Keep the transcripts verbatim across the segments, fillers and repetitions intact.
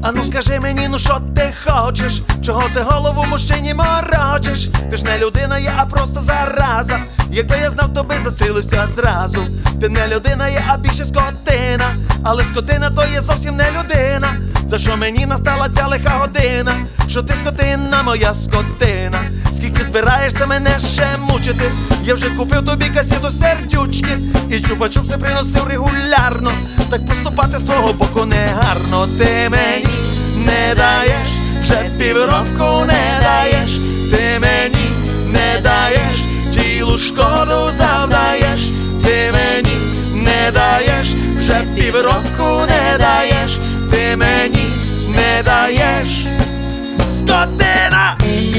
Ану скажи мені, ну що ти хочеш? Чого ти голову мужчині морочиш? Ти ж не людина є, а просто зараза. Якби я знав, то би застрілився зразу. Ти не людина є, а більше скотина. Але скотина то є зовсім не людина. За що мені настала ця лиха година? Що ти скотина, моя скотина? Скільки збираєшся мене ще мучити? Я вже купив тобі касету сердючки і чупа-чупси приносив регулярно. Так поступати з твого боку не гарно. Ти мені не даєш, вже півроку не даєш. Ти мені не даєш, тілу шкоду завдаєш. Ти мені не даєш, вже півроку не даєш. Ти мені не даєш, скотина!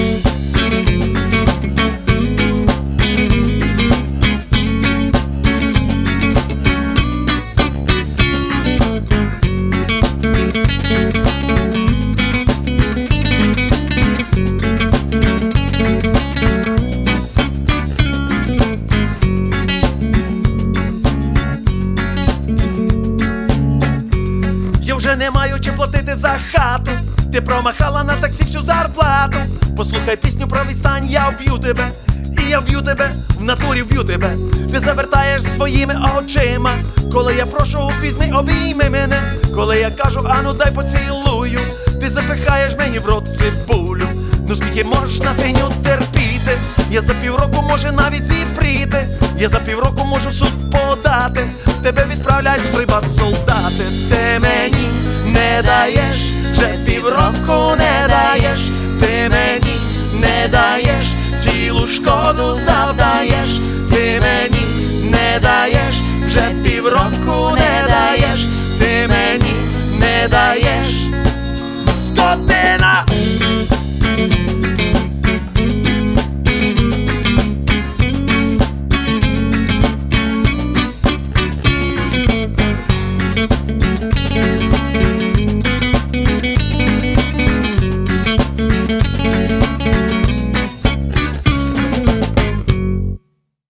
Я вже не маю чим платити за хату. Ти промахала на таксі всю зарплату. Послухай пісню про відстань, я вб'ю тебе. І я вб'ю тебе, в натурі вб'ю тебе. Ти завертаєш своїми очима. Коли я прошу, візьми, обійми мене. Коли я кажу, ану дай поцілую, ти запихаєш мені в рот цибулю. Ну скільки можна фігню терпіти? Я за півроку може навіть зіпріти. Я за півроку можу в суд подати. Тебе відправляють стрибати солдати. Ти мені не даєш, вже півроку не даєш. Ти мені не даєш, тілу шкоду завдаєш. Ти мені не даєш, вже півроку не даєш. Ти мені не даєш, скотина!